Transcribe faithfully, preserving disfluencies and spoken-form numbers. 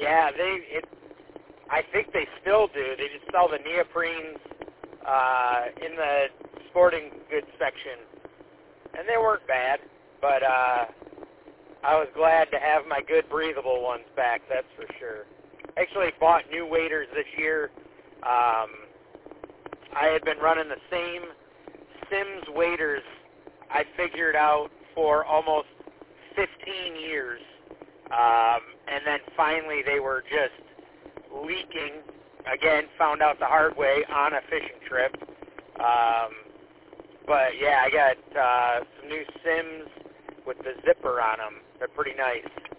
Yeah, they. It, I think they still do. They just sell the neoprenes uh, in the sporting goods section, and they weren't bad. But uh, I was glad to have my good breathable ones back. That's for sure. Actually, bought new waders this year. Um, I had been running the same Simms waders I figured out for almost fifteen years, um, and then finally they were just leaking. Again, found out the hard way on a fishing trip. Um, but yeah, I got uh, some new Simms with the zipper on them. They're pretty nice.